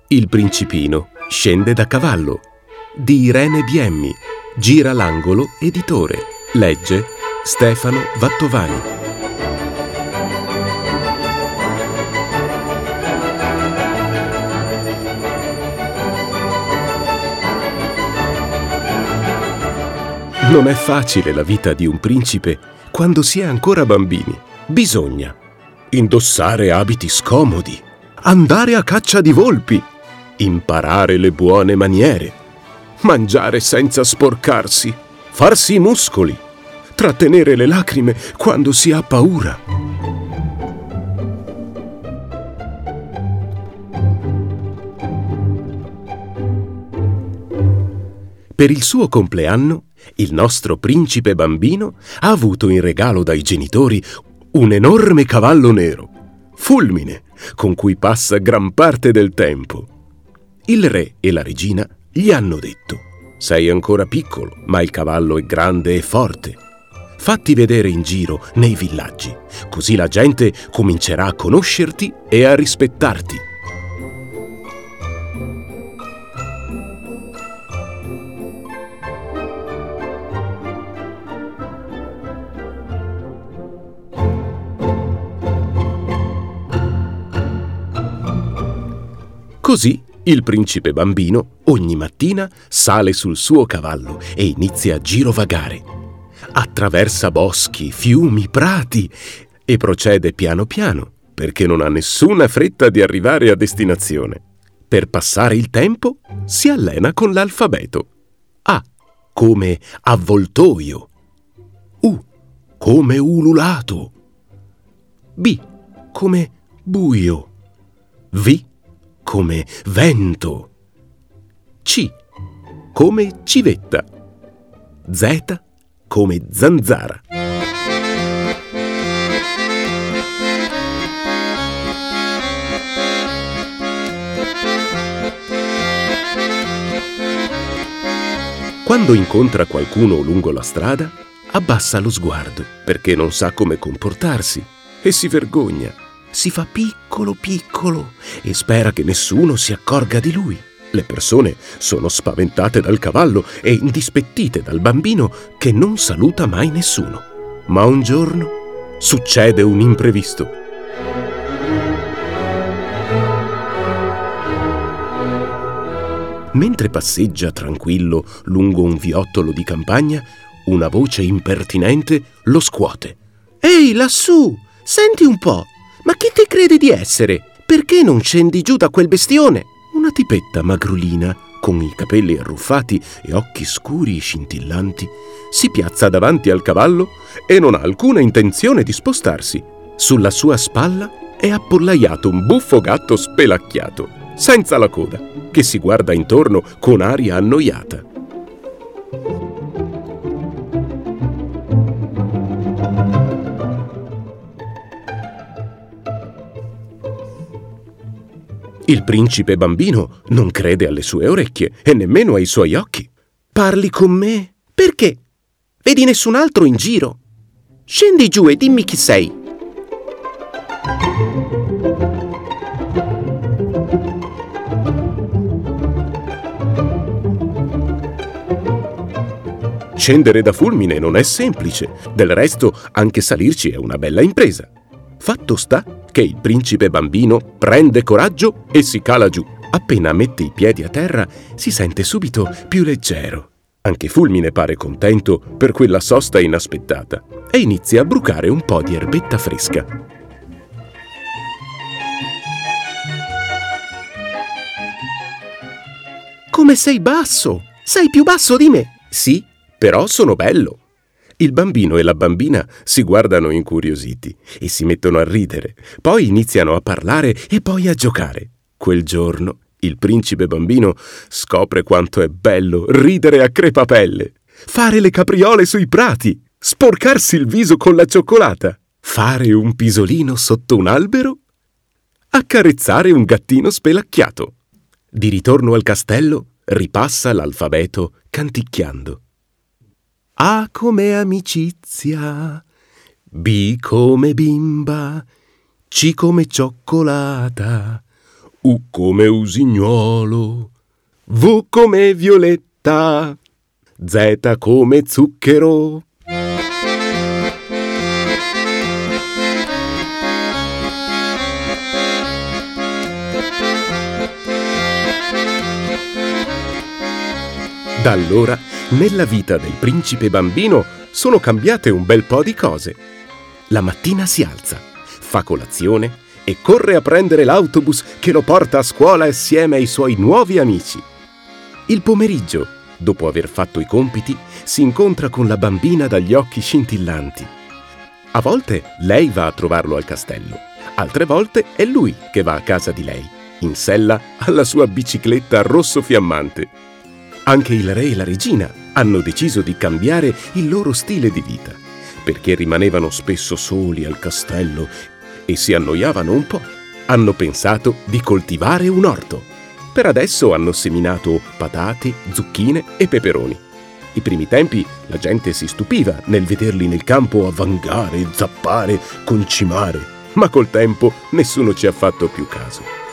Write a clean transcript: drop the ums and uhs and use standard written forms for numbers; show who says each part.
Speaker 1: Il principino scende da cavallo di Irene Biemmi, Gira l'angolo editore. Legge Stefano Vattovani. Non è facile la vita di un principe quando si è ancora bambini. Bisogna indossare abiti scomodi, andare a caccia di volpi, imparare le buone maniere, mangiare senza sporcarsi, farsi i muscoli, trattenere le lacrime quando si ha paura. Per il suo compleanno, il nostro principe bambino ha avuto in regalo dai genitori un enorme cavallo nero, Fulmine, con cui passa gran parte del tempo. Il re e la regina gli hanno detto: «Sei ancora piccolo, ma il cavallo è grande e forte. Fatti vedere in giro nei villaggi, così la gente comincerà a conoscerti e a rispettarti». Così il principe bambino ogni mattina sale sul suo cavallo e inizia a girovagare. Attraversa boschi, fiumi, prati e procede piano piano perché non ha nessuna fretta di arrivare a destinazione. Per passare il tempo si allena con l'alfabeto. A come avvoltoio. U come ululato. B come buio. V come vento. C come civetta. Z come zanzara. Quando incontra qualcuno lungo la strada, abbassa lo sguardo perché non sa come comportarsi e si vergogna. Si fa piccolo piccolo e spera che nessuno si accorga di lui. Le persone sono spaventate dal cavallo e indispettite dal bambino che non saluta mai nessuno. Ma un giorno succede un imprevisto. Mentre passeggia tranquillo lungo un viottolo di campagna, una voce impertinente lo scuote. «Ehi, lassù! Senti un po'! Ma chi ti crede di essere? Perché non scendi giù da quel bestione?» Una tipetta magrolina, con i capelli arruffati e occhi scuri scintillanti, si piazza davanti al cavallo e non ha alcuna intenzione di spostarsi. Sulla sua spalla è appollaiato un buffo gatto spelacchiato, senza la coda, che si guarda intorno con aria annoiata. Il principe bambino non crede alle sue orecchie e nemmeno ai suoi occhi. «Parli con me? Perché? Vedi nessun altro in giro? Scendi giù e dimmi chi sei». Scendere da Fulmine non è semplice, del resto anche salirci è una bella impresa. Fatto sta che il principe bambino prende coraggio e si cala giù. Appena mette i piedi a terra si sente subito più leggero. Anche Fulmine pare contento per quella sosta inaspettata e inizia a brucare un po' di erbetta fresca. «Come sei basso! Sei più basso di me!» «Sì, però sono bello!» Il bambino e la bambina si guardano incuriositi e si mettono a ridere. Poi iniziano a parlare e poi a giocare. Quel giorno il principe bambino scopre quanto è bello ridere a crepapelle, fare le capriole sui prati, sporcarsi il viso con la cioccolata, fare un pisolino sotto un albero, accarezzare un gattino spelacchiato. Di ritorno al castello ripassa l'alfabeto canticchiando. A come amicizia, B come bimba, C come cioccolata, U come usignolo, V come violetta, Z come zucchero. Da allora, nella vita del principe bambino sono cambiate un bel po' di cose. La mattina si alza, fa colazione e corre a prendere l'autobus che lo porta a scuola assieme ai suoi nuovi amici. Il pomeriggio, dopo aver fatto i compiti, si incontra con la bambina dagli occhi scintillanti. A volte lei va a trovarlo al castello, altre volte è lui che va a casa di lei, in sella alla sua bicicletta rosso fiammante. Anche il re e la regina hanno deciso di cambiare il loro stile di vita, perché rimanevano spesso soli al castello e si annoiavano un po'. Hanno pensato di coltivare un orto. Per adesso hanno seminato patate, zucchine e peperoni. I primi tempi la gente si stupiva nel vederli nel campo a vangare, zappare, concimare, ma col tempo nessuno ci ha fatto più caso.